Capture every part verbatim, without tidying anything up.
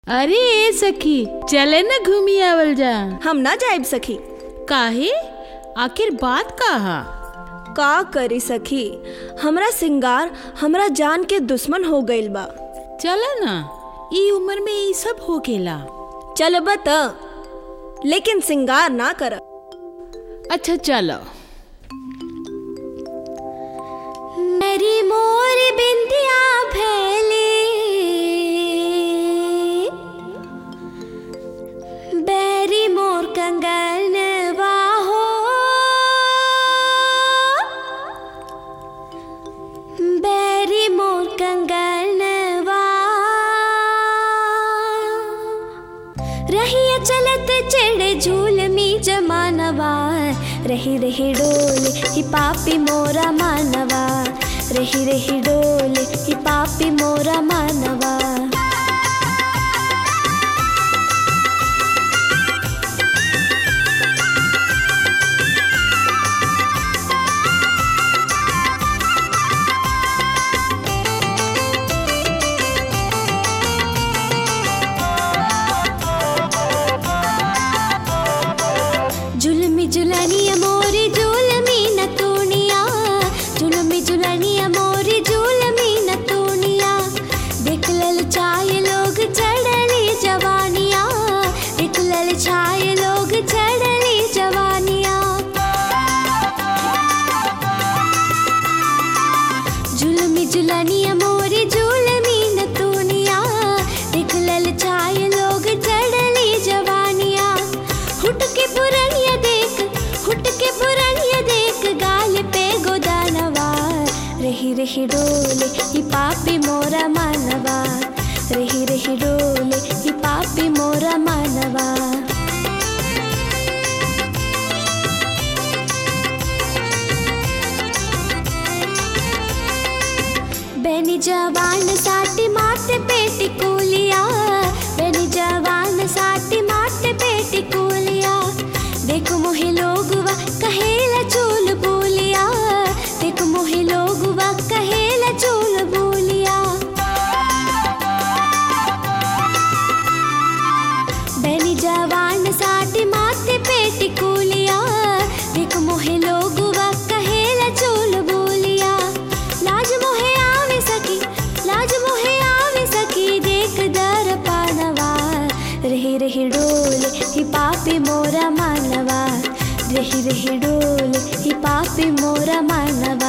अरे ए सखी, चले न घूमी आवल जा। हम ना जाइब सखी। काहे? आखिर बात काहा? का करी सखी, हमरा सिंगार हमरा जान के दुश्मन हो गइल बा। चला ना, ई उम्र में ई सब हो गेला। चलबा त, लेकिन सिंगार ना कर। अच्छा चलो। मेरी मोर बिंदिया फैली, बैरी मोर कंगन बाहो, बैरी मोर कंगन बा। रहिया चलत चढ़े झूलमी जमानवा, रही रही डोले ही पापी मोरा मानवा, रही रही डोले ही पापी मोरा मानवा। जुलमी जुलनिया मोरी जुलमी न तूनिया, जुलमी जुलनिया मोरी जुलमी न तूनिया। देख लल छाए लोग चढ़ली जवानिया, देख लल छाए लोग चढ़ली जवानिया। जुलमी जुलनिया मोरी जुलमी न तूनिया, देख लल छाए लोग चढ़ली जवानिया। हुट के पुरनिया देख, हुट के पुरनिया देख, गाल पे गोदानवा, रही रही डोले ही पापी मोरा मानवा, रही रही डोले ही पापी मोरा मानवा। बेनी जवान साटी माते पेटी कुलिया, बेनी जवान साटी माते पेटी कुलिया। देखो मोहे लोगवा कहेला चूल बोलिया, देखो मोहे लोगवा कहेला चूल बोलिया। बेनी जवान साटी माते पेटी कुलिया, देखो मोहे लोगवा कहेला चूल बोलिया। लाज मोहे आवे सकी, लाज मोहे आवे सकी, देख दर पानवा, रही रही डोले ही पापी मोरा मानवा, रही रही डोले ही पापी मोरा मानवा।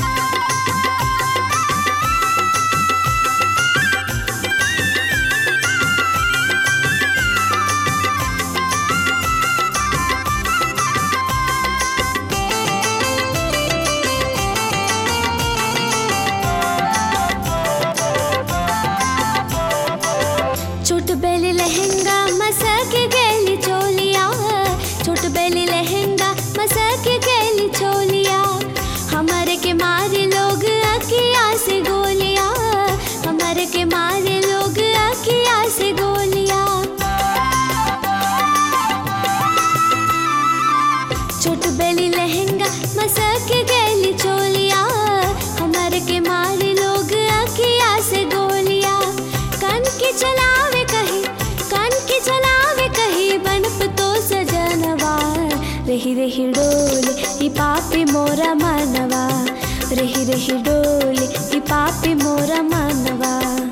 छोट बेली लहंगा मसक गली चोलिया, छोट बेली लहंगा मसक गली चोलिया। हमारे के मारे लोग अखिया से गोलिया, हमारे के मारे लोग अखिया से गोलिया। छोट बेली लहंगा मसक गली चोलिया, हमारे के मारे लोग अखिया से गोलिया। कान के चलावे कहीं, कान के चलावे कहीं, बनप तो सजनवा, रही रही डोले ही पापी मोरा मानवा, रही रही डोले ही पापी मोरा मानवा।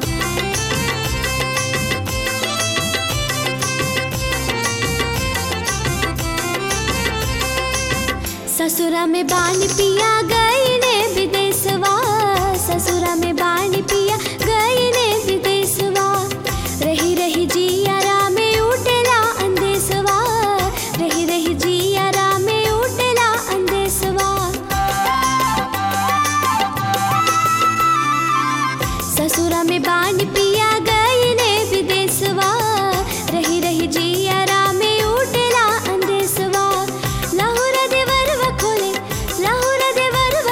ससुरा में बानी पिया गई ने विदेशवा, ससुरा में बानी पिया गई ने विदेशवा। रही रही जियारा में उठेला अंदेशवा, रही रही जियारा में उठेला अंदेशवा। ससुरा में बानी पिया गई ने विदेशवा, रही रही जियारा में उठेला अंदेशवा। लाहुरा देवरवा खोले, लाहुरा देवरवा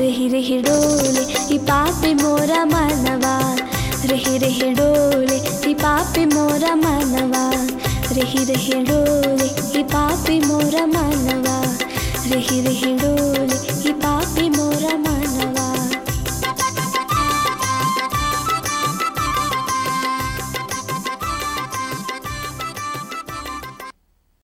रही रही डोले ई पापी मोरा मनवा, रही रही डोले ई पापी मोरा मनवा, रही रही डोले ई पापी मोरा मनवा, रही रही डोले ई पापी